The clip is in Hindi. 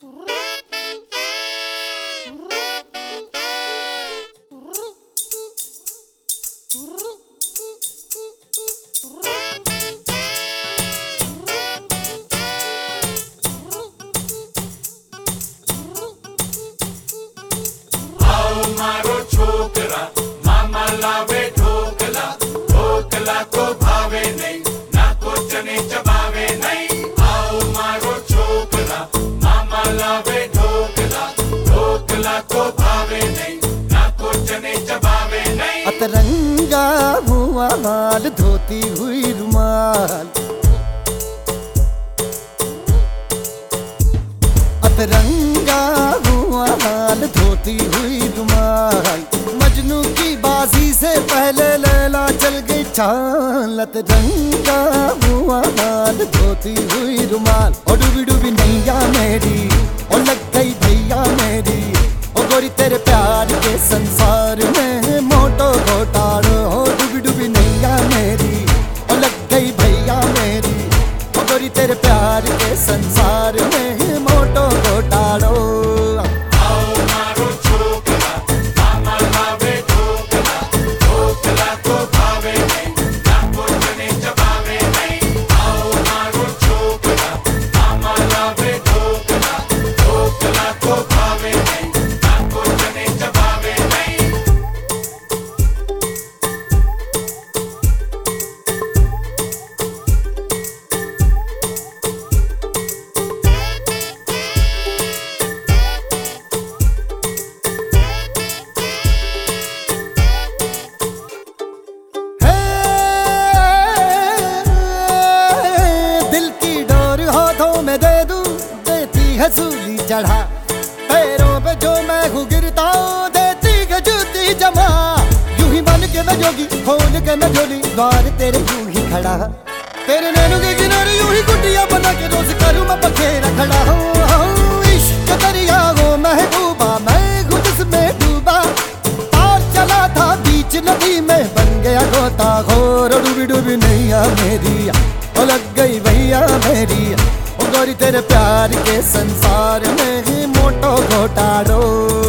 मारो छोकरा मामा लावे ढोकला, ढोकला को भावे नहीं ना को चने चबावे नहीं। आओ मारो छोकरा मामा लावे ढोकला, ढोकला को भावे नहीं ना को चने चबावे नहीं। अतरंगा हुआ हाल धोती हुई रुमाल, अतरंगा हुआ हाल धोती हुई रुमाल। मजनू की बाजी से पहले लैला चल गई चाल। अतरंगा हुआ हाल धोती हुई रुमाल। ओ डूबी डूबी नैया मेरी ओ लग गई भैया मेरी, ओ गोरी तेरे प्यार के संसार में मोटो घोटालो। ओ डूबी डूबी नैया मेरी ओ लग गई भैया मेरी, ओ गोरी तेरे प्यार के संसार में मोटो घोटालो। हसूली चढ़ा पैरों पे जो मैं हूँ गिरता हूँ, देती है जूती जमा। यूं ही बन के मैं जोगी खोल के मैं झोली, द्वार तेरे यूं ही खड़ा। तेरे नैनों के किनारे यूं ही गुटिया बना के रोज करूँ मैं पखेरा खड़ा हूँ। इश्क दरिया हो महबूबा मैं हूँ जिसमें डूबा, पार चला था बीच नदी में बन गया गोताखोर। डूबी डूबी नैया मेरी ओ लग गई भैया मेरी, ओ गोरी तेरे प्यार के संसार में मोटो घोटालो।